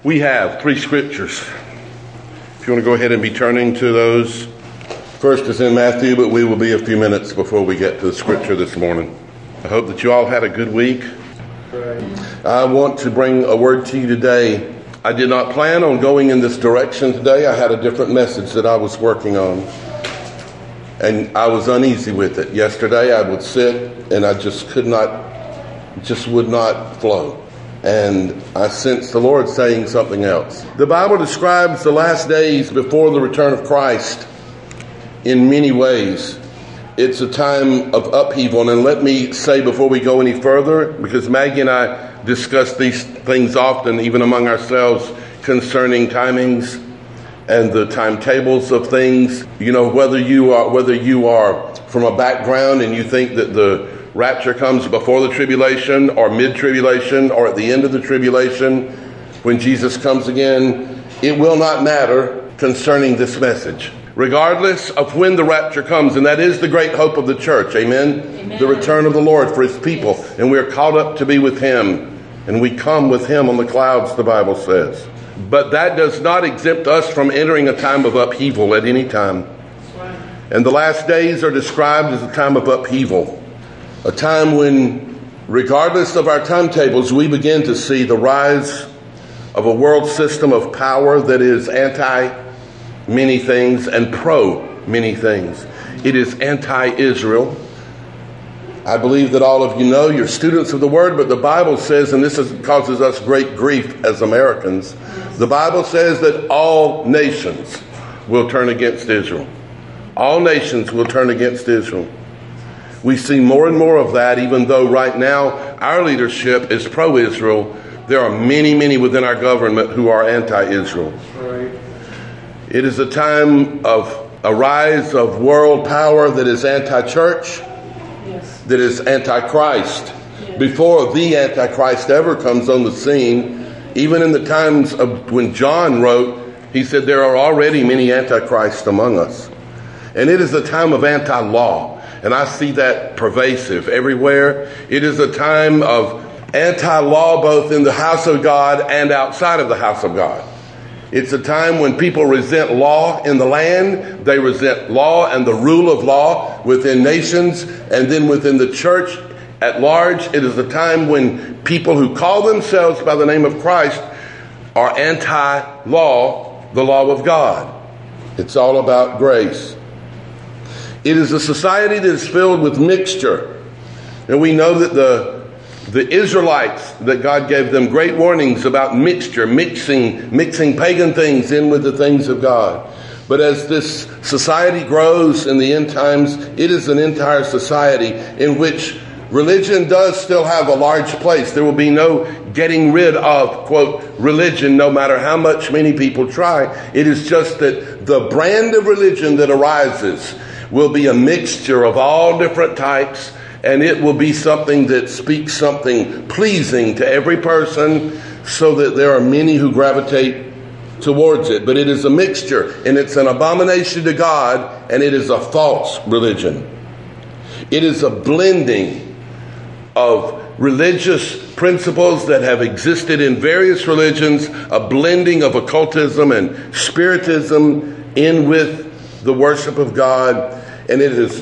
We have 3 scriptures. If you want to go ahead and be turning to those. First is in Matthew, but we will be a few minutes before we get to the scripture this morning. I hope that you all had a good week. I want to bring a word to you today. I did not plan on going in this direction today. I had a different message that I was working on. And I was uneasy with it. Yesterday I would sit and I just would not flow. And I sensed the Lord saying something else. The Bible describes the last days before the return of Christ in many ways. It's a time of upheaval. And let me say before we go any further, because Maggie and I discuss these things often, even among ourselves, concerning timings and the timetables of things. You know, whether you are from a background and you think that the rapture comes before the tribulation or mid-tribulation or at the end of the tribulation when Jesus comes again, it will not matter concerning this message. Regardless of when the rapture comes, and that is the great hope of the church, amen? Amen. The return of the Lord for his people. Yes. And we are called up to be with him. And we come with him on the clouds, the Bible says. But that does not exempt us from entering a time of upheaval at any time. And the last days are described as a time of upheaval. A time when, regardless of our timetables, we begin to see the rise of a world system of power that is anti-many things and pro-many things. It is anti-Israel. I believe that all of you know, you're students of the Word, but the Bible says, and this causes us great grief as Americans, the Bible says that all nations will turn against Israel. All nations will turn against Israel. We see more and more of that, even though right now our leadership is pro-Israel. There are many, many within our government who are anti-Israel. Right. It is a time of a rise of world power that is anti-church, yes, that is anti-Christ. Yes. Before the Antichrist ever comes on the scene, even in the times of when John wrote, he said there are already many antichrists among us. And it is a time of anti-law. And I see that pervasive everywhere. It is a time of anti-law both in the house of God and outside of the house of God. It's a time when people resent law in the land. They resent law and the rule of law within nations and then within the church at large. It is a time when people who call themselves by the name of Christ are anti-law, the law of God. It's all about grace. It is a society that is filled with mixture. And we know that the Israelites, that God gave them great warnings about mixture, mixing pagan things in with the things of God. But as this society grows in the end times, it is an entire society in which religion does still have a large place. There will be no getting rid of, quote, religion, no matter how much many people try. It is just that the brand of religion that arises will be a mixture of all different types, and it will be something that speaks something pleasing to every person so that there are many who gravitate towards it. But it is a mixture, and it's an abomination to God, and it is a false religion. It is a blending of religious principles that have existed in various religions, a blending of occultism and spiritism in with the worship of God, and it is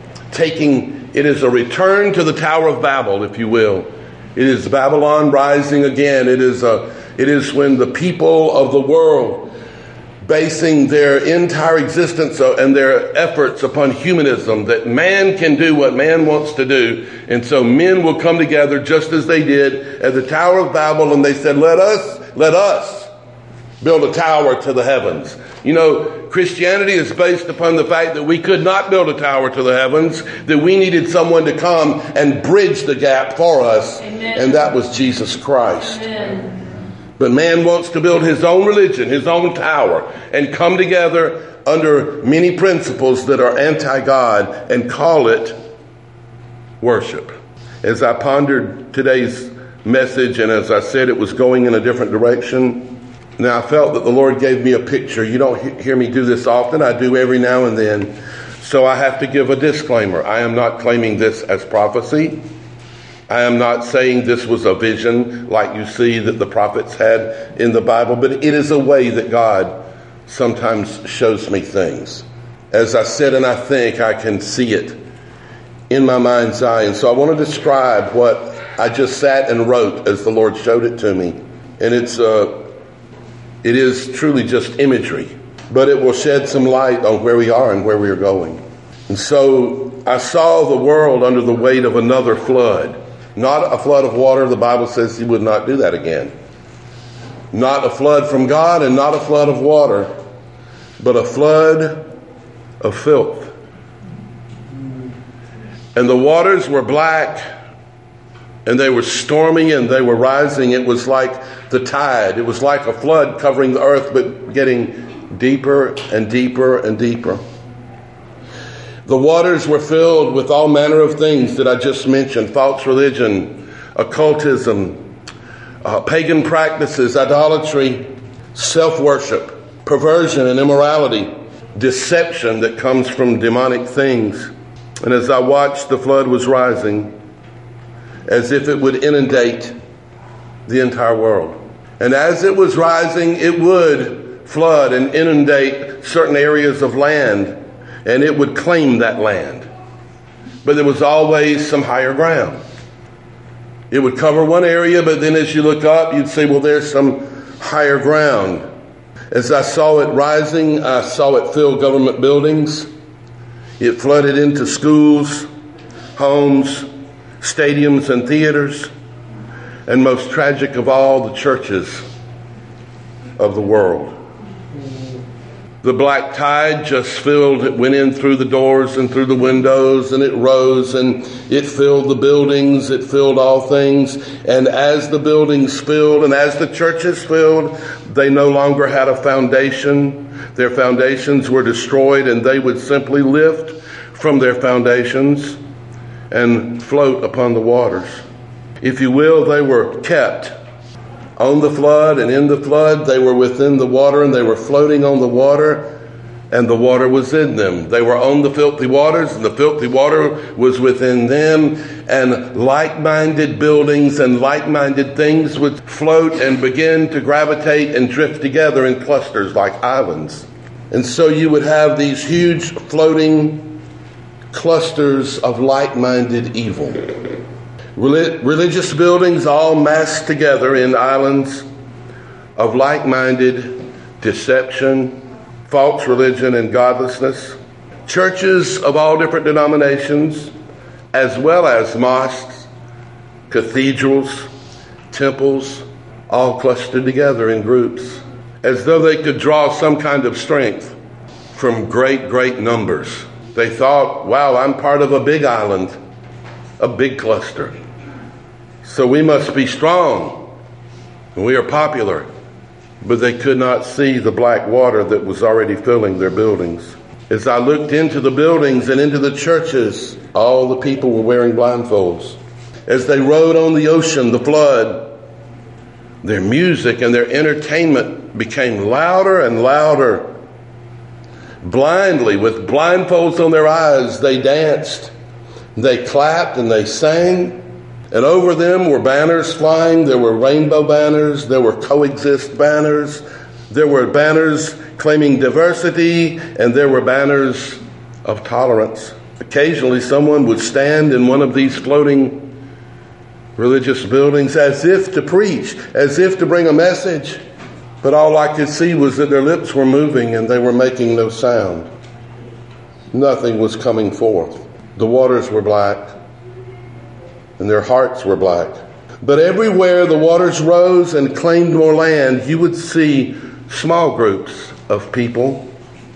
a return to the Tower of Babel, if you will. It is Babylon rising again. It is when the people of the world, basing their entire existence and their efforts upon humanism, that man can do what man wants to do, and so men will come together just as they did at the Tower of Babel, and they said, let us build a tower to the heavens. You know, Christianity is based upon the fact that we could not build a tower to the heavens, that we needed someone to come and bridge the gap for us. Amen. And that was Jesus Christ. Amen. But man wants to build his own religion, his own tower, and come together under many principles that are anti-God and call it worship. As I pondered today's message, and as I said, it was going in a different direction. Now, I felt that the Lord gave me a picture. You don't hear me do this often. I do every now and then. So I have to give a disclaimer. I am not claiming this as prophecy. I am not saying this was a vision like you see that the prophets had in the Bible, but it is a way that God sometimes shows me things. As I sit and I think, I can see it in my mind's eye. And so I want to describe what I just sat and wrote as the Lord showed it to me. And it is truly just imagery, but it will shed some light on where we are and where we are going. And so I saw the world under the weight of another flood. Not a flood of water. The Bible says he would not do that again. Not a flood from God and not a flood of water, but a flood of filth. And the waters were black, and they were stormy, and they were rising. It was like the tide. It was like a flood covering the earth, but getting deeper and deeper and deeper. The waters were filled with all manner of things that I just mentioned: false religion, occultism, pagan practices, idolatry, self-worship, perversion and immorality, deception that comes from demonic things. And as I watched, the flood was rising as if it would inundate the entire world. And as it was rising, it would flood and inundate certain areas of land, and it would claim that land. But there was always some higher ground. It would cover one area, but then as you look up, you'd say, well, there's some higher ground. As I saw it rising, I saw it fill government buildings. It flooded into schools, homes, stadiums, and theaters. And most tragic of all, the churches of the world. The black tide just filled, it went in through the doors and through the windows, and it rose and it filled the buildings, it filled all things. And as the buildings filled and as the churches filled, they no longer had a foundation. Their foundations were destroyed, and they would simply lift from their foundations and float upon the waters. If you will, they were kept on the flood, and in the flood they were within the water, and they were floating on the water, and the water was in them. They were on the filthy waters, and the filthy water was within them, and like-minded buildings and like-minded things would float and begin to gravitate and drift together in clusters like islands. And so you would have these huge floating clusters of like-minded evil. Religious buildings all massed together in islands of like-minded deception, false religion, and godlessness. Churches of all different denominations, as well as mosques, cathedrals, temples, all clustered together in groups, as though they could draw some kind of strength from great, great numbers. They thought, wow, I'm part of a big island, a big cluster. So we must be strong, and we are popular. But they could not see the black water that was already filling their buildings. As I looked into the buildings and into the churches, all the people were wearing blindfolds. As they rode on the ocean, the flood, their music and their entertainment became louder and louder. Blindly, with blindfolds on their eyes, they danced, they clapped, and they sang. And over them were banners flying. There were rainbow banners. There were coexist banners. There were banners claiming diversity, and there were banners of tolerance. Occasionally, someone would stand in one of these floating religious buildings as if to preach, as if to bring a message. But all I could see was that their lips were moving and they were making no sound. Nothing was coming forth. The waters were black, and their hearts were black. But everywhere the waters rose and claimed more land, you would see small groups of people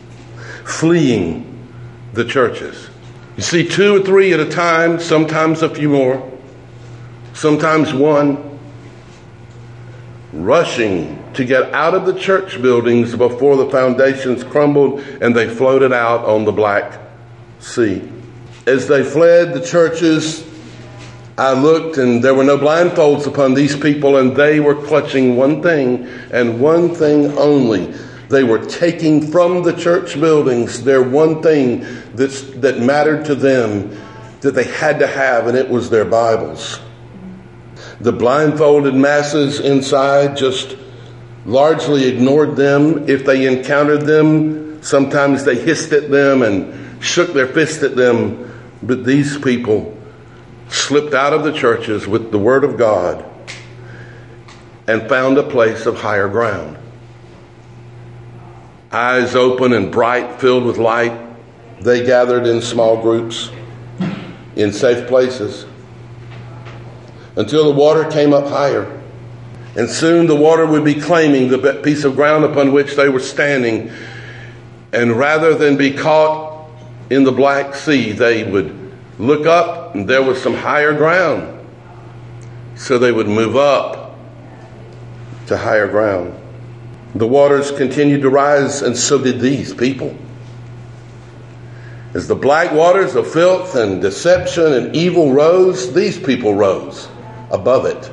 fleeing the churches. You see 2 or 3 at a time, sometimes a few more, sometimes one, rushing to get out of the church buildings before the foundations crumbled and they floated out on the Black Sea. As they fled the churches, I looked, and there were no blindfolds upon these people, and they were clutching one thing and one thing only. They were taking from the church buildings their one thing that mattered to them, that they had to have, and it was their Bibles. The blindfolded masses inside just largely ignored them. If they encountered them, sometimes they hissed at them and shook their fist at them. But these people slipped out of the churches with the Word of God and found a place of higher ground. Eyes open and bright, filled with light, they gathered in small groups, in safe places, until the water came up higher. And soon the water would be claiming the piece of ground upon which they were standing. And rather than be caught in the Black Sea, they would look up and there was some higher ground. So they would move up to higher ground. The waters continued to rise, and so did these people. As the black waters of filth and deception and evil rose, these people rose above it,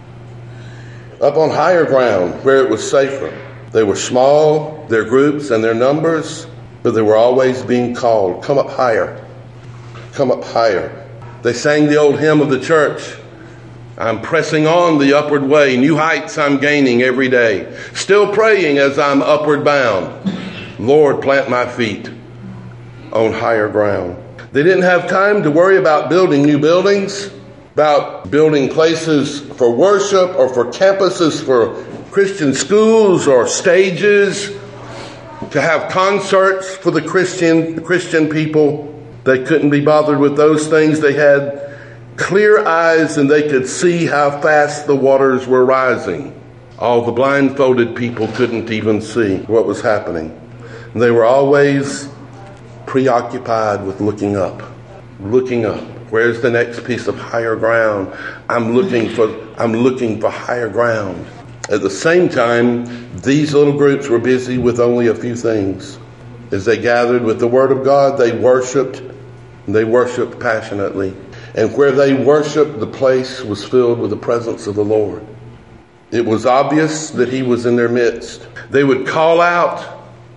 up on higher ground where it was safer. They were small, their groups and their numbers, but they were always being called, come up higher, come up higher. They sang the old hymn of the church, I'm pressing on the upward way, new heights I'm gaining every day, still praying as I'm upward bound, Lord, plant my feet on higher ground. They didn't have time to worry about building new buildings, about building places for worship or for campuses for Christian schools or stages, to have concerts for the Christian people. They couldn't be bothered with those things. They had clear eyes and they could see how fast the waters were rising. All the blindfolded people couldn't even see what was happening. They were always preoccupied with looking up. Looking up. Where's the next piece of higher ground? I'm looking for higher ground. At the same time, these little groups were busy with only a few things. As they gathered with the Word of God, they worshiped passionately. And where they worshiped, the place was filled with the presence of the Lord. It was obvious that He was in their midst. They would call out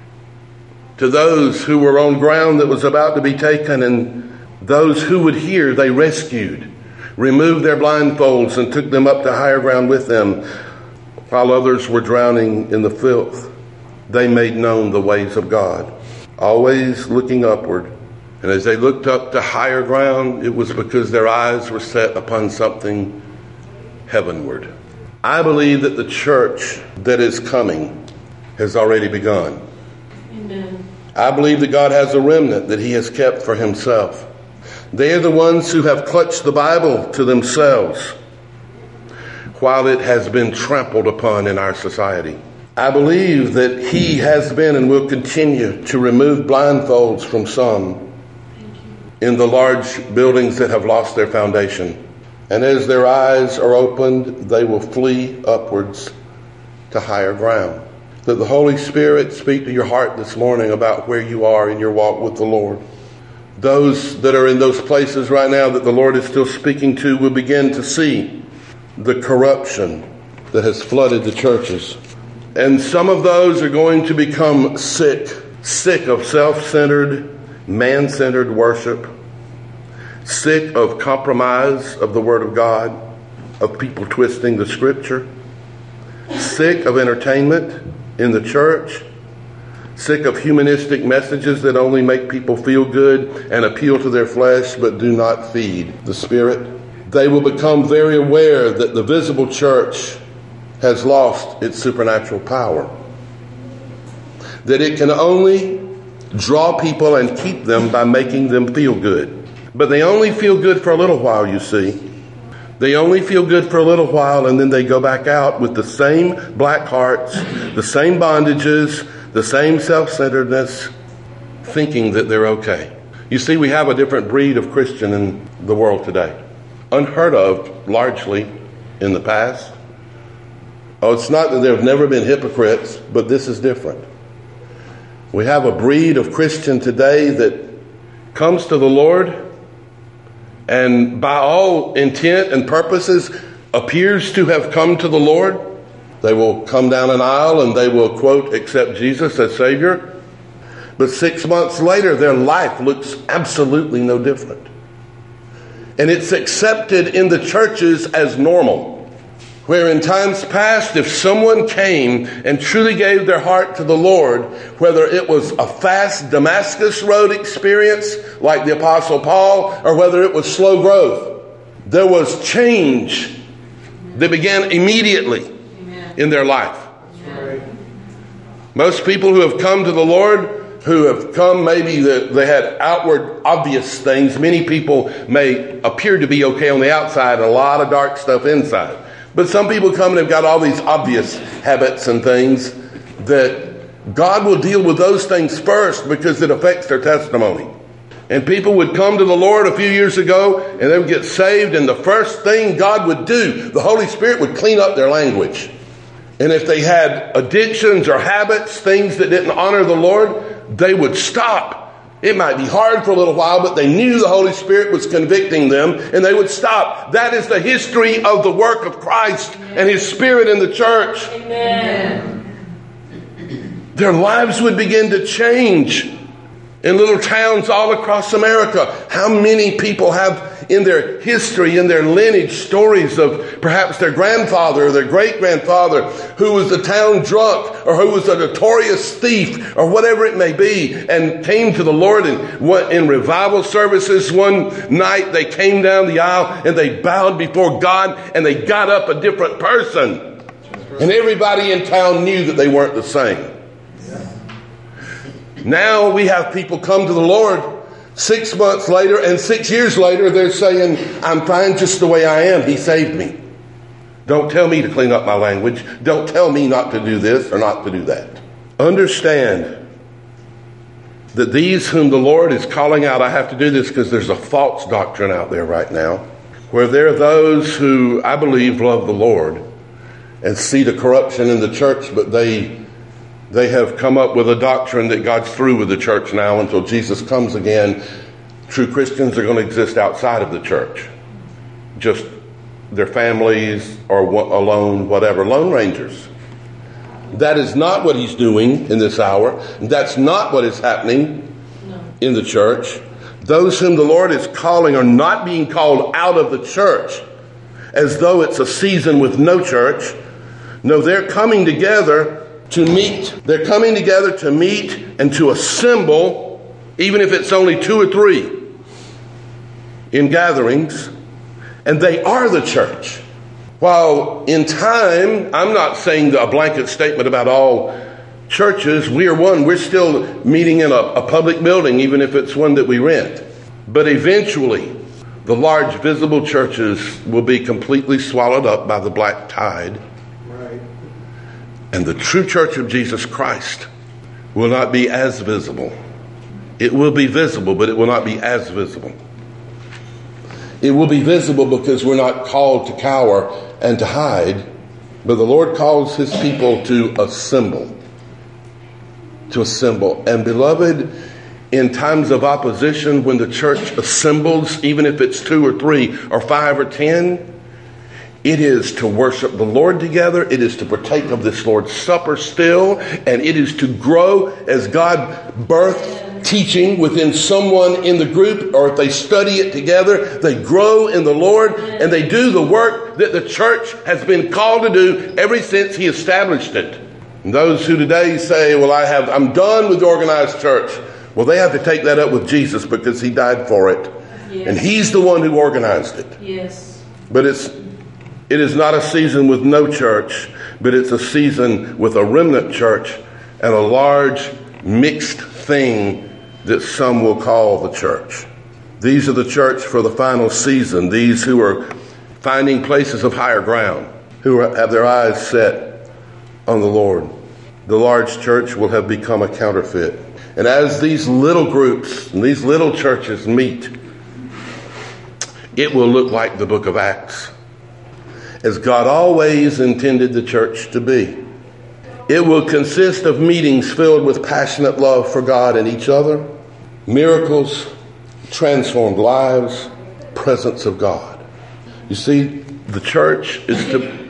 to those who were on ground that was about to be taken, and those who would hear, they rescued, removed their blindfolds and took them up to higher ground with them. While others were drowning in the filth, they made known the ways of God, always looking upward. And as they looked up to higher ground, it was because their eyes were set upon something heavenward. I believe that the church that is coming has already begun. Amen. I believe that God has a remnant that He has kept for Himself. They are the ones who have clutched the Bible to themselves while it has been trampled upon in our society. I believe that He has been and will continue to remove blindfolds from some in the large buildings that have lost their foundation. And as their eyes are opened, they will flee upwards to higher ground. That the Holy Spirit speak to your heart this morning about where you are in your walk with the Lord. Those that are in those places right now that the Lord is still speaking to will begin to see the corruption that has flooded the churches. And some of those are going to become sick of self-centered, man-centered worship, sick of compromise of the Word of God, of people twisting the Scripture, sick of entertainment in the church, sick of humanistic messages that only make people feel good and appeal to their flesh but do not feed the Spirit. They will become very aware that the visible church has lost its supernatural power, that it can only draw people and keep them by making them feel good. But they only feel good for a little while, you see. They only feel good for a little while, and then they go back out with the same black hearts, the same bondages, the same self-centeredness, thinking that they're okay. You see, we have a different breed of Christian in the world today. Unheard of, largely, in the past. Oh, it's not that there have never been hypocrites, but this is different. We have a breed of Christian today that comes to the Lord and by all intent and purposes appears to have come to the Lord. They will come down an aisle and they will, quote, accept Jesus as Savior. But 6 months later, their life looks absolutely no different. And it's accepted in the churches as normal. Where in times past, if someone came and truly gave their heart to the Lord, whether it was a fast Damascus Road experience like the Apostle Paul, or whether it was slow growth, there was change that began immediately in their life. Most people who have come to the Lord, who have come, maybe they had outward obvious things. Many people may appear to be okay on the outside and a lot of dark stuff inside. But some people come and have got all these obvious habits and things that God will deal with those things first because it affects their testimony. And people would come to the Lord a few years ago and they would get saved, and the first thing God would do, the Holy Spirit would clean up their language. And if they had addictions or habits, things that didn't honor the Lord, they would stop. It might be hard for a little while, but they knew the Holy Spirit was convicting them, and they would stop. That is the history of the work of Christ and His Spirit in the church. Amen. Their lives would begin to change. In little towns all across America, how many people have in their history, in their lineage, stories of perhaps their grandfather or their great-grandfather who was a town drunk or who was a notorious thief or whatever it may be, and came to the Lord, and in revival services one night they came down the aisle and they bowed before God and they got up a different person. And everybody in town knew that they weren't the same. Now we have people come to the Lord 6 months later, and 6 years later they're saying, I'm fine just the way I am. He saved me. Don't tell me to clean up my language. Don't tell me not to do this or not to do that. Understand that these whom the Lord is calling out, I have to do this because there's a false doctrine out there right now, where there are those who I believe love the Lord and see the corruption in the church, but they have come up with a doctrine that God's through with the church now until Jesus comes again. True Christians are going to exist outside of the church. Just their families or alone, whatever. Lone rangers. That is not what He's doing in this hour. That's not what is happening in the church. Those whom the Lord is calling are not being called out of the church as though it's a season with no church. No, they're coming together to meet. They're coming together to meet and to assemble, even if it's only 2 or 3 in gatherings, and they are the church. While in time, I'm not saying a blanket statement about all churches. We are one. We're still meeting in a public building, even if it's one that we rent. But eventually, the large visible churches will be completely swallowed up by the black tide. And the true church of Jesus Christ will not be as visible. It will be visible, but it will not be as visible. It will be visible because we're not called to cower and to hide, but the Lord calls His people to assemble. To assemble. And beloved, in times of opposition, when the church assembles, even if it's 2 or 3 or 5 or 10, it is to worship the Lord together. It is to partake of this Lord's Supper still. And it is to grow as God birthed teaching within someone in the group, or if they study it together, they grow in the Lord and they do the work that the church has been called to do ever since He established it. And those who today say, well, I'm done with the organized church. Well, they have to take that up with Jesus because He died for it. Yes. And He's the one who organized it. Yes. But it is not a season with no church, but it's a season with a remnant church and a large mixed thing that some will call the church. These are the church for the final season. These who are finding places of higher ground, who have their eyes set on the Lord. The large church will have become a counterfeit. And as these little groups and these little churches meet, it will look like the book of Acts, as God always intended the church to be. It will consist of meetings filled with passionate love for God and each other, miracles, transformed lives, presence of God. You see, the church is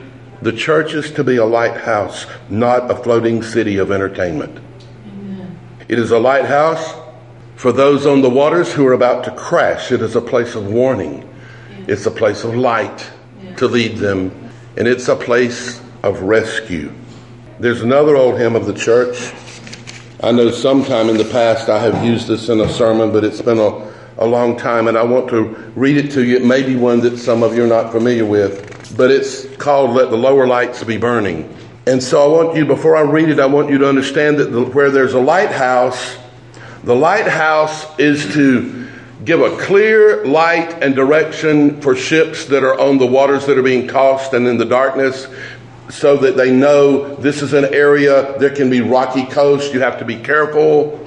to be a lighthouse, not a floating city of entertainment. Amen. It is a lighthouse for those on the waters who are about to crash. It is a place of warning. It's a place of light to lead them and it's a place of rescue. There's another old hymn of the church. I know sometime in the past I have used this in a sermon, but it's been a long time, and I want to read it to you. It may be one that some of you are not familiar with, but it's called Let the Lower Lights Be Burning. And so I want you, before I read it, I want you to understand that where there's a lighthouse, the lighthouse is to give a clear light and direction for ships that are on the waters that are being tossed and in the darkness, so that they know this is an area, there can be rocky coast, you have to be careful.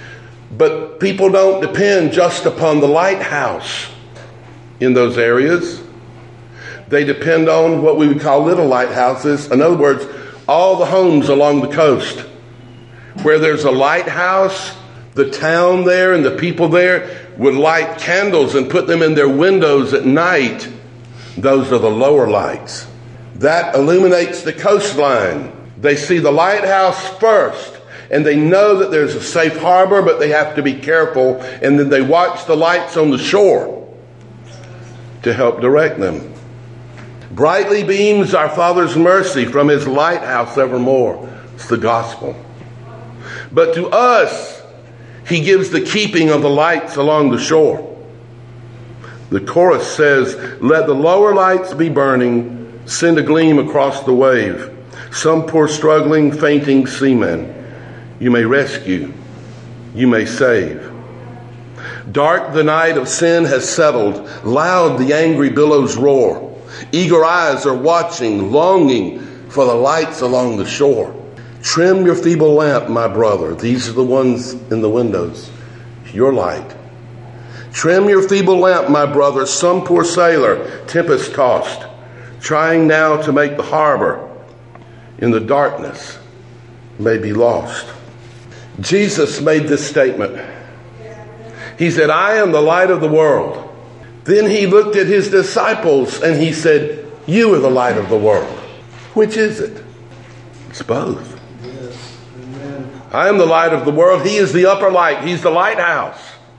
But people don't depend just upon the lighthouse in those areas. They depend on what we would call little lighthouses. In other words, all the homes along the coast. Where there's a lighthouse, the town there and the people there would light candles and put them in their windows at night. Those are the lower lights. That illuminates the coastline. They see the lighthouse first, and they know that there's a safe harbor, but they have to be careful. And then they watch the lights on the shore to help direct them. Brightly beams our Father's mercy from his lighthouse evermore. It's the gospel. But to us, he gives the keeping of the lights along the shore. The chorus says, let the lower lights be burning, send a gleam across the wave. Some poor struggling, fainting seaman you may rescue, you may save. Dark the night of sin has settled, loud the angry billows roar. Eager eyes are watching, longing for the lights along the shore. Trim your feeble lamp, my brother. These are the ones in the windows. Your light. Trim your feeble lamp, my brother. Some poor sailor, tempest tossed, trying now to make the harbor in the darkness, may be lost. Jesus made this statement. He said, I am the light of the world. Then he looked at his disciples and he said, you are the light of the world. Which is it? It's both. Yes. Amen. I am the light of the world. He is the upper light. He's the lighthouse.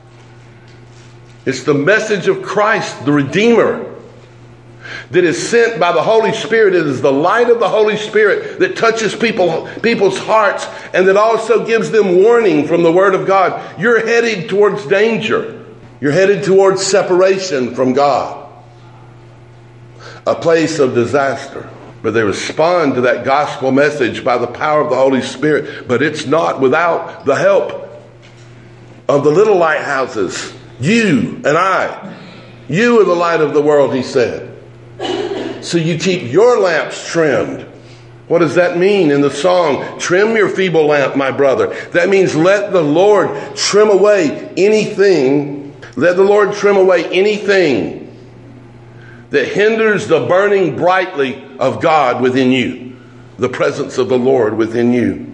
It's the message of Christ, the Redeemer, that is sent by the Holy Spirit. It is the light of the Holy Spirit that touches people's hearts and that also gives them warning from the Word of God. You're headed towards danger. You're headed towards separation from God, a place of disaster. But they respond to that gospel message by the power of the Holy Spirit. But it's not without the help of the little lighthouses. You and I. You are the light of the world, he said. So you keep your lamps trimmed. What does that mean in the song? Trim your feeble lamp, my brother. That means let the Lord trim away anything. Let the Lord trim away anything that hinders the burning brightly of God within you. The presence of the Lord within you.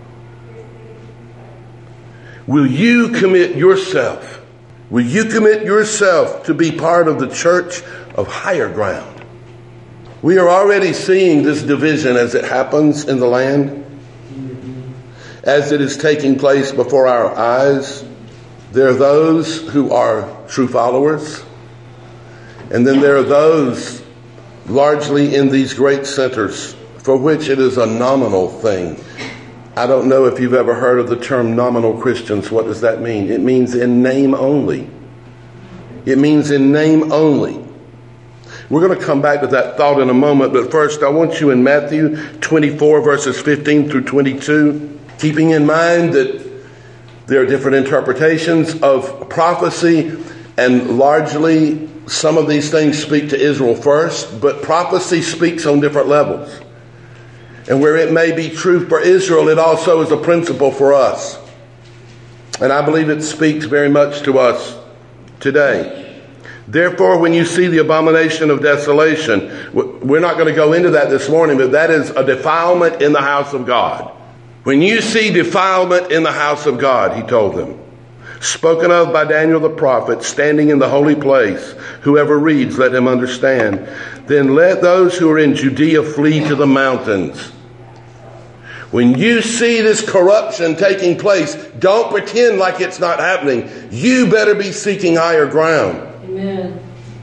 Will you commit yourself? Will you commit yourself to be part of the church of higher ground? We are already seeing this division as it happens in the land, as it is taking place before our eyes. There are those who are true followers, and then there are those largely in these great centers for which it is a nominal thing. I don't know if you've ever heard of the term nominal Christians. What does that mean? It means in name only. It means in name only. We're going to come back to that thought in a moment, but first I want you in Matthew 24 verses 15 through 22, keeping in mind that there are different interpretations of prophecy, and largely some of these things speak to Israel first, but prophecy speaks on different levels. And where it may be true for Israel, it also is a principle for us. And I believe it speaks very much to us today. Therefore, when you see the abomination of desolation, we're not going to go into that this morning, but that is a defilement in the house of God. When you see defilement in the house of God, he told them, spoken of by Daniel the prophet, standing in the holy place, whoever reads, let him understand. Then let those who are in Judea flee to the mountains. When you see this corruption taking place, don't pretend like it's not happening. You better be seeking higher ground. Amen.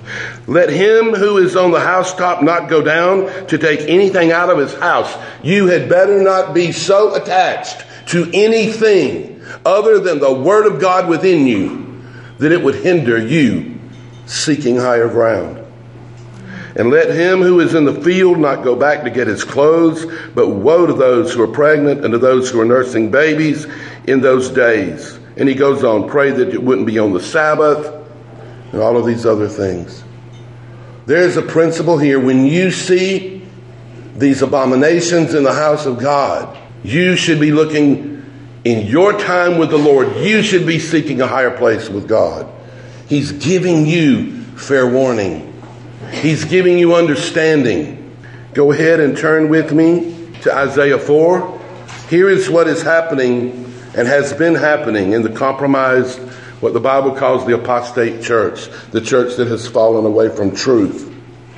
Let him who is on the housetop not go down to take anything out of his house. You had better not be so attached to anything other than the word of God within you that it would hinder you seeking higher ground. And let him who is in the field not go back to get his clothes, but woe to those who are pregnant and to those who are nursing babies in those days. And he goes on, pray that it wouldn't be on the Sabbath and all of these other things. There's a principle here. When you see these abominations in the house of God, you should be looking in your time with the Lord. You should be seeking a higher place with God. He's giving you fair warning. He's giving you understanding. Go ahead and turn with me to Isaiah 4. Here is what is happening and has been happening in the compromised, what the Bible calls the apostate church, the church that has fallen away from truth.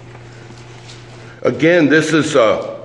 Again, this is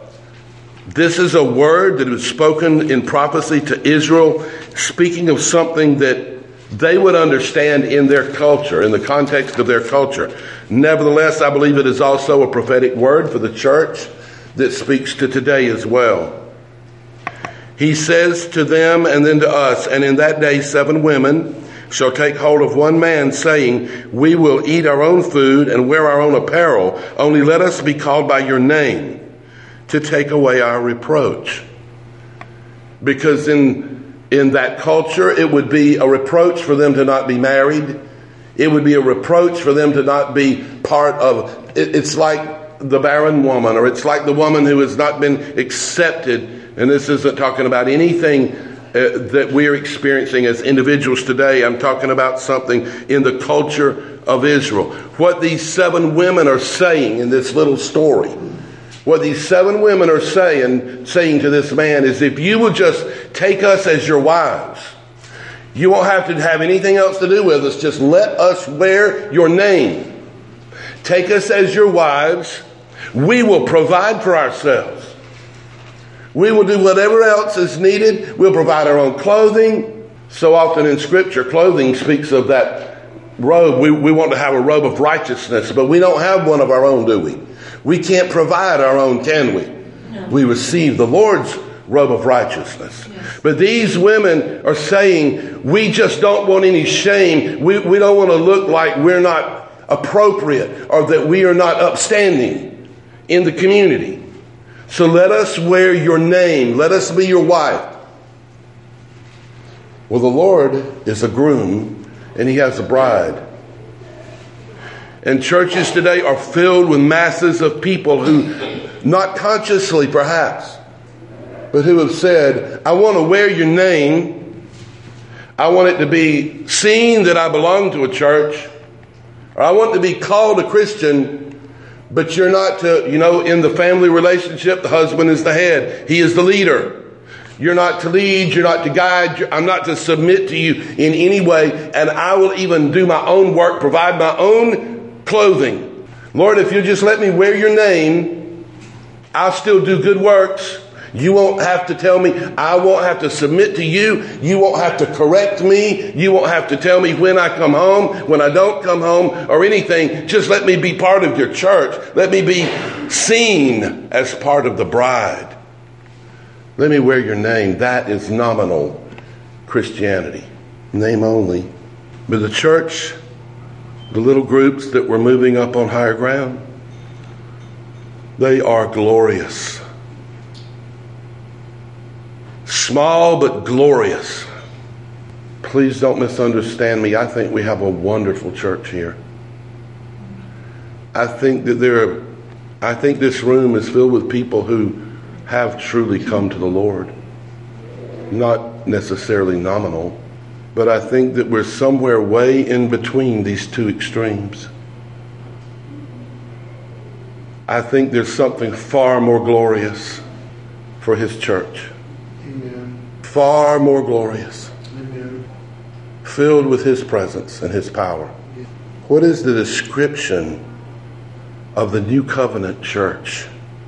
a word that was spoken in prophecy to Israel, speaking of something that they would understand in their culture, in the context of their culture. Nevertheless, I believe it is also a prophetic word for the church that speaks to today as well. He says to them and then to us, and in that day 7 women shall take hold of one man, saying, we will eat our own food and wear our own apparel, only let us be called by your name to take away our reproach. Because in that culture, it would be a reproach for them to not be married. It would be a reproach for them to not be part of, it's like the barren woman, or it's like the woman who has not been accepted. And this isn't talking about anything that we're experiencing as individuals today. I'm talking about something in the culture of Israel. What these 7 women are saying in this little story, what these 7 women are saying to this man is, if you will just take us as your wives, you won't have to have anything else to do with us. Just let us wear your name. Take us as your wives. We will provide for ourselves. We will do whatever else is needed. We'll provide our own clothing. So often in Scripture, clothing speaks of that robe. We want to have a robe of righteousness, but we don't have one of our own, do we? We can't provide our own, can we? No. We receive the Lord's robe of righteousness. Yes. But these women are saying, we just don't want any shame. We don't want to look like we're not appropriate or that we are not upstanding in the community. So let us wear your name. Let us be your wife. Well, the Lord is a groom and he has a bride. And churches today are filled with masses of people who, not consciously perhaps, but who have said, I want to wear your name. I want it to be seen that I belong to a church. Or I want to be called a Christian, but you're not to, in the family relationship, the husband is the head. He is the leader. You're not to lead. You're not to guide. I'm not to submit to you in any way. And I will even do my own work, provide my own clothing. Lord, if you just let me wear your name, I'll still do good works. You won't have to tell me. I won't have to submit to you. You won't have to correct me. You won't have to tell me when I come home, when I don't come home, or anything. Just let me be part of your church. Let me be seen as part of the bride. Let me wear your name. That is nominal Christianity. Name only. But the church, the little groups that were moving up on higher ground, they are glorious. Small but glorious. Please don't misunderstand me. I think we have a wonderful church here. I think this room is filled with people who have truly come to the Lord. Not necessarily nominal, but I think that we're somewhere way in between these two extremes. I think there's something far more glorious for his church. Amen. Far more glorious. Amen. Filled with his presence and his power. What is the description of the New Covenant church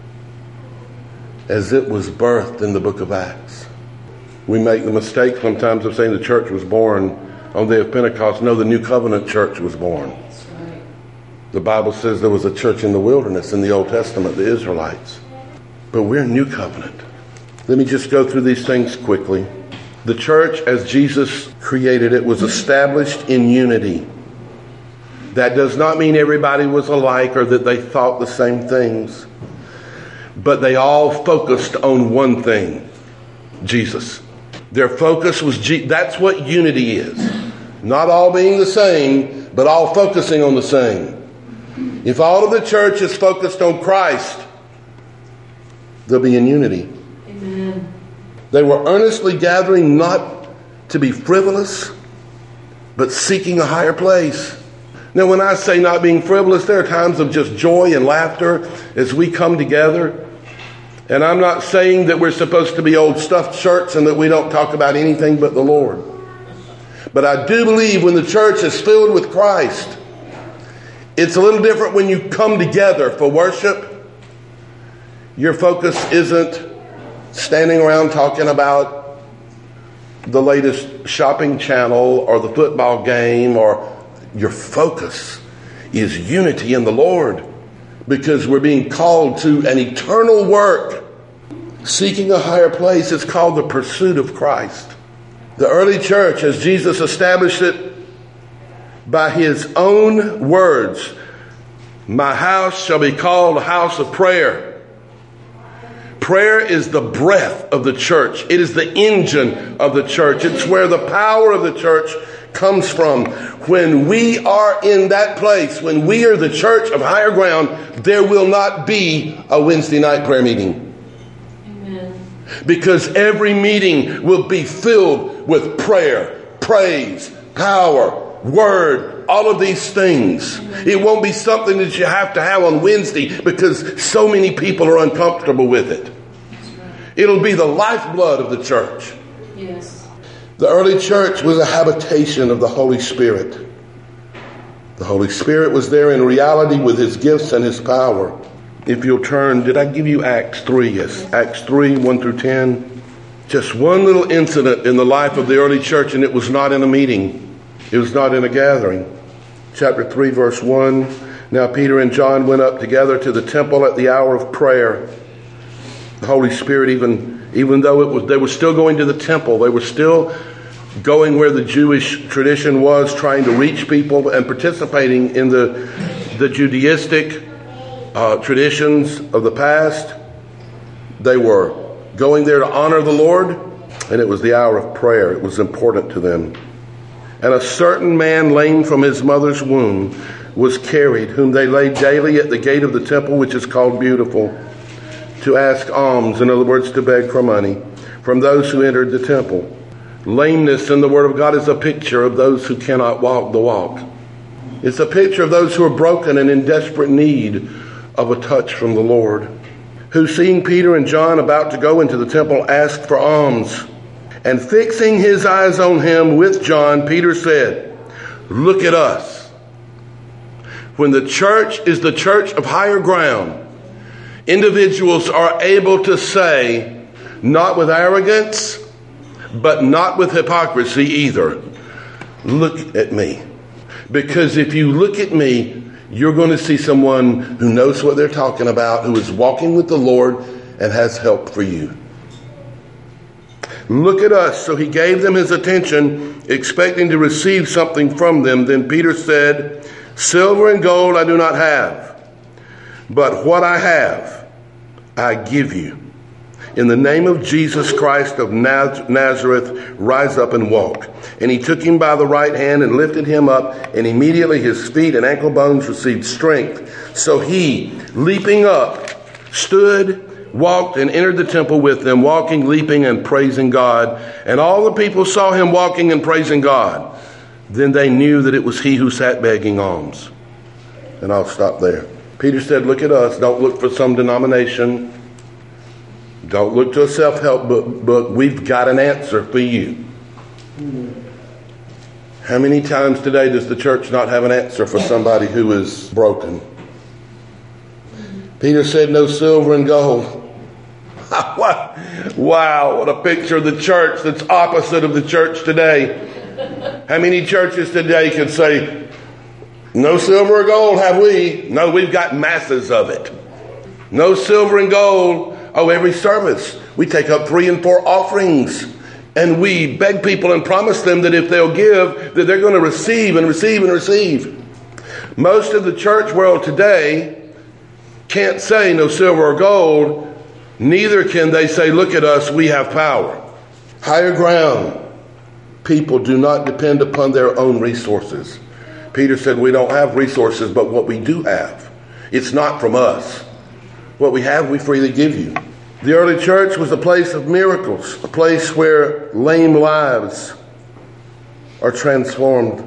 as it was birthed in the book of Acts? We make the mistake sometimes of saying the church was born on the day of Pentecost. No, the New Covenant church was born. The Bible says there was a church in the wilderness in the Old Testament, the Israelites. But we're New Covenant. Let me just go through these things quickly. The church, as Jesus created it, was established in unity. That does not mean everybody was alike or that they thought the same things. But they all focused on one thing, Jesus. Their focus was that's what unity is. Not all being the same, but all focusing on the same. If all of the church is focused on Christ, they'll be in unity. Amen. They were earnestly gathering not to be frivolous, but seeking a higher place. Now, when I say not being frivolous, there are times of just joy and laughter as we come together. And I'm not saying that we're supposed to be old stuffed shirts and that we don't talk about anything but the Lord. But I do believe when the church is filled with Christ, it's a little different when you come together for worship. Your focus isn't standing around talking about the latest shopping channel or the football game, or your focus is unity in the Lord, because we're being called to an eternal work, seeking a higher place. It's called the pursuit of Christ. The early church, as Jesus established it by his own words, my house shall be called a house of prayer. Prayer is the breath of the church. It is the engine of the church. It's where the power of the church comes from. When we are in that place, when we are the church of higher ground, there will not be a Wednesday night prayer meeting. Amen. Because every meeting will be filled with prayer, praise, power, word, all of these things. Amen. It won't be something that you have to have on Wednesday because so many people are uncomfortable with it. Right. It'll be the lifeblood of the church. Yes. The early church was a habitation of the Holy Spirit. The Holy Spirit was there in reality with his gifts and his power. If you'll turn, did I give you Acts 3? Yes. Acts 3, 1 through 10. Just one little incident in the life of the early church, and it was not in a meeting. It was not in a gathering. Chapter 3, verse 1. Now Peter and John went up together to the temple at the hour of prayer. The Holy Spirit, even though they were still going to the temple, they were still going where the Jewish tradition was, trying to reach people and participating in the Judaistic traditions of the past. They were going there to honor the Lord, and it was the hour of prayer. It was important to them. And a certain man lame from his mother's womb was carried, whom they laid daily at the gate of the temple, which is called Beautiful, to ask alms, in other words, to beg for money, from those who entered the temple. Lameness in the Word of God is a picture of those who cannot walk the walk. It's a picture of those who are broken and in desperate need of a touch from the Lord, who, seeing Peter and John about to go into the temple, asked for alms. And fixing his eyes on him with John, Peter said, "Look at us." When the church is the church of higher ground, individuals are able to say, not with arrogance, but not with hypocrisy either, "Look at me." Because if you look at me, you're going to see someone who knows what they're talking about, who is walking with the Lord and has help for you. Look at us. So he gave them his attention, expecting to receive something from them. Then Peter said, "Silver and gold I do not have, but what I have I give you. In the name of Jesus Christ of Nazareth, rise up and walk." And he took him by the right hand and lifted him up, and immediately his feet and ankle bones received strength. So he, leaping up, stood, walked, and entered the temple with them, walking, leaping, and praising God. And all the people saw him walking and praising God. Then they knew that it was he who sat begging alms. And I'll stop there. Peter said, look at us. Don't look for some denomination. Don't look to a self-help book. We've got an answer for you. How many times today does the church not have an answer for somebody who is broken? Peter said, no silver and gold. Wow, what a picture of the church that's opposite of the church today. How many churches today can say, No silver or gold have we. No, we've got masses of it. No silver and gold. Oh, every service we take up 3 and 4 offerings. And we beg people and promise them that if they'll give, that they're going to receive and receive and receive. Most of the church world today can't say no silver or gold. Neither can they say, look at us, we have power. Higher ground. People do not depend upon their own resources. Peter said we don't have resources, but what we do have, it's not from us. What we have, we freely give you. The early church was a place of miracles, a place where lame lives are transformed,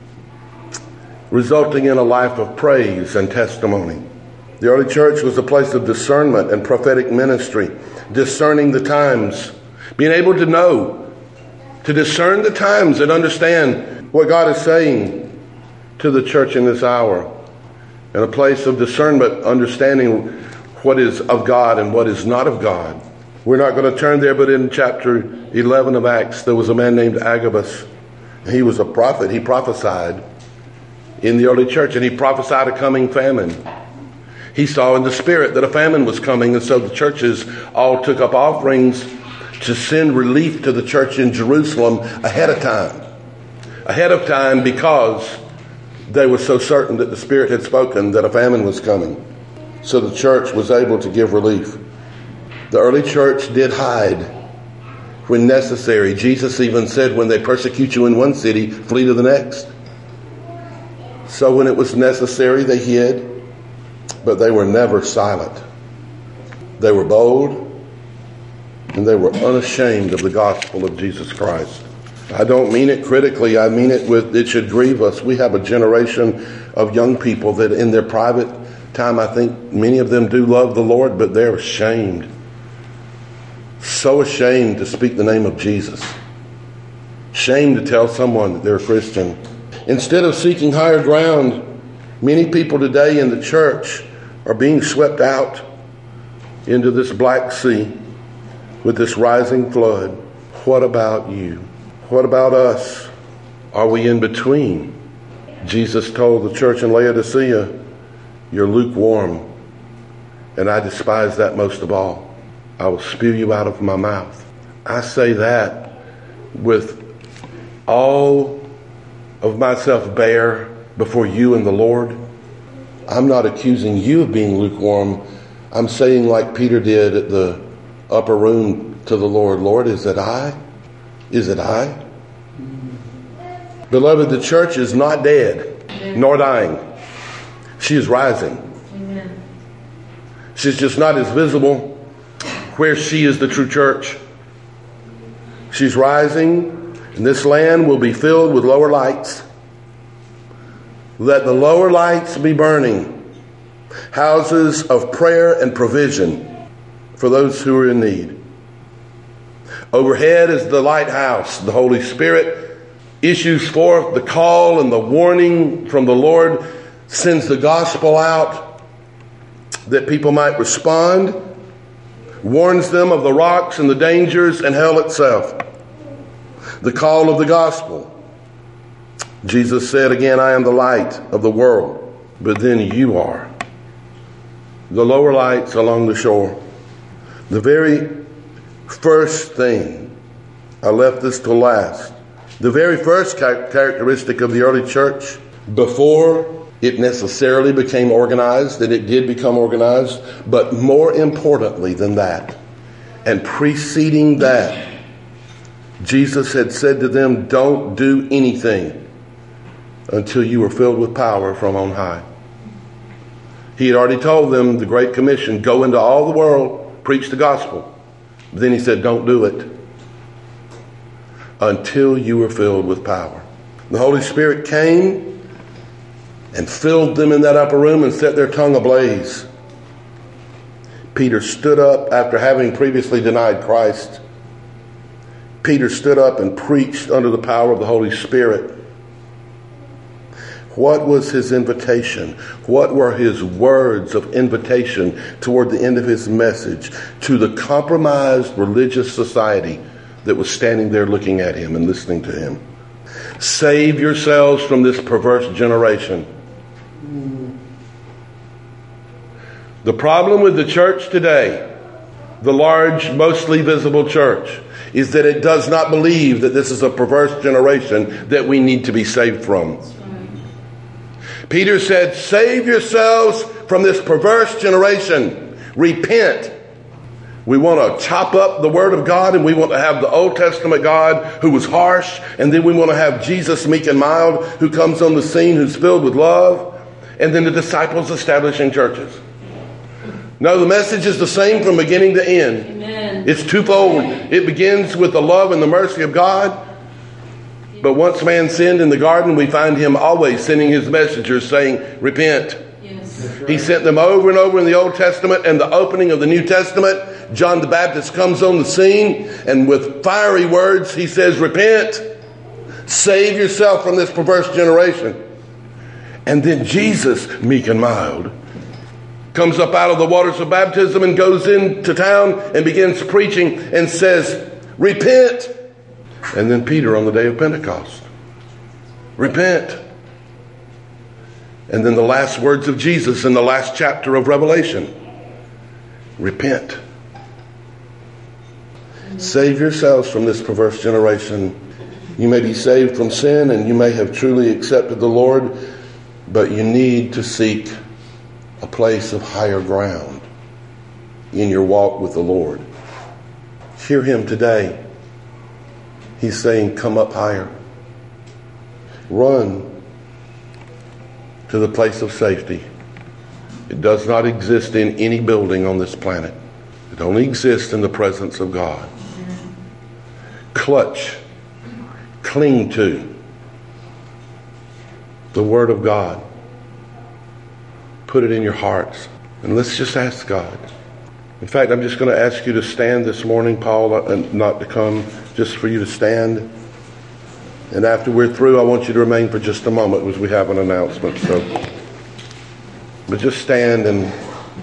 resulting in a life of praise and testimony. The early church was a place of discernment and prophetic ministry, discerning the times, being able to know, to discern the times and understand what God is saying to the church in this hour. And a place of discernment, understanding what is of God and what is not of God. We're not going to turn there, but in chapter 11 of Acts, there was a man named Agabus. He was a prophet. He prophesied in the early church, and he prophesied a coming famine. He saw in the spirit that a famine was coming, and so the churches all took up offerings to send relief to the church in Jerusalem ahead of time. Ahead of time, because they were so certain that the Spirit had spoken that a famine was coming. So the church was able to give relief. The early church did hide when necessary. Jesus even said, when they persecute you in one city, flee to the next. So when it was necessary, they hid, but they were never silent. They were bold, and they were unashamed of the gospel of Jesus Christ. I don't mean it critically. I mean it with, it should grieve us. We have a generation of young people that in their private time, I think many of them do love the Lord, but they're ashamed. So ashamed to speak the name of Jesus. Ashamed to tell someone that they're a Christian. Instead of seeking higher ground, many people today in the church are being swept out into this Black Sea with this rising flood. What about you? What about us? Are we in between? Jesus told the church in Laodicea, you're lukewarm, and I despise that most of all. I will spew you out of my mouth. I say that with all of myself bare before you and the Lord. I'm not accusing you of being lukewarm. I'm saying like Peter did at the upper room to the Lord, Lord, is it I? Is it I? Beloved, the church is not dead, nor dying. She is rising. Amen. She's just not as visible where she is the true church. She's rising, and this land will be filled with lower lights. Let the lower lights be burning. Houses of prayer and provision for those who are in need. Overhead is the lighthouse. The Holy Spirit issues forth the call and the warning from the Lord, sends the gospel out that people might respond, warns them of the rocks and the dangers and hell itself. The call of the gospel. Jesus said again, I am the light of the world, but then you are. The lower lights along the shore. The very first thing, I left this to last. The very first characteristic of the early church, before it necessarily became organized, and it did become organized, but more importantly than that, and preceding that, Jesus had said to them, don't do anything until you are filled with power from on high. He had already told them the Great Commission, go into all the world, preach the gospel. But then he said, don't do it until you are filled with power. The Holy Spirit came and filled them in that upper room and set their tongue ablaze. Peter stood up after having previously denied Christ. Peter stood up and preached under the power of the Holy Spirit. What was his invitation? What were his words of invitation toward the end of his message to the compromised religious society that was standing there looking at him and listening to him? Save yourselves from this perverse generation. The problem with the church today, the large, mostly visible church, is that it does not believe that this is a perverse generation that we need to be saved from. That's right. Peter said, save yourselves from this perverse generation. Repent. We want to chop up the Word of God, and we want to have the Old Testament God who was harsh, and then we want to have Jesus meek and mild who comes on the scene, who's filled with love, and then the disciples establishing churches. No, the message is the same from beginning to end. Amen. It's twofold. It begins with the love and the mercy of God. But once man sinned in the garden, we find him always sending his messengers saying, repent. Yes. He sent them over and over in the Old Testament, and the opening of the New Testament, John the Baptist comes on the scene, and with fiery words he says, repent. Save yourself from this perverse generation. And then Jesus, meek and mild, comes up out of the waters of baptism and goes into town and begins preaching and says, repent. And then Peter on the day of Pentecost, repent. And then the last words of Jesus in the last chapter of Revelation, repent. Save yourselves from this perverse generation. You may be saved from sin and you may have truly accepted the Lord, but you need to seek a place of higher ground in your walk with the Lord. Hear him today. He's saying, come up higher. Run to the place of safety. It does not exist in any building on this planet. It only exists in the presence of God. Clutch, cling to the Word of God. Put it in your hearts. And let's just ask God. In fact, I'm just going to ask you to stand this morning, Paul, and not to come, just for you to stand. And after we're through, I want you to remain for just a moment as we have an announcement. But just stand and